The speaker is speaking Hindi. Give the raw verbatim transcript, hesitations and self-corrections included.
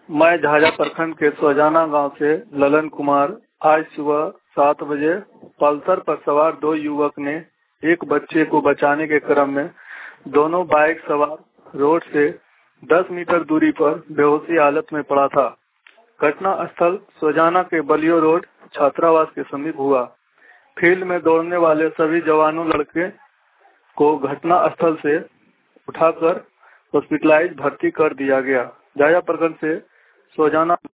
मैं झाझा प्रखंड के सोजाना गांव से ललन कुमार आज सुबह सात बजे पल्सर पर सवार दो युवक ने एक बच्चे को बचाने के क्रम में दोनों बाइक सवार रोड से दस मीटर दूरी पर बेहोशी हालत में पड़ा था। घटना स्थल सोजाना के बलियो रोड छात्रावास के समीप हुआ। फील्ड में दौड़ने वाले सभी जवानों लड़के को घटना स्थल से उठाकर हॉस्पिटलाइज भर्ती कर दिया गया। झाझा प्रखंड से सोजाना।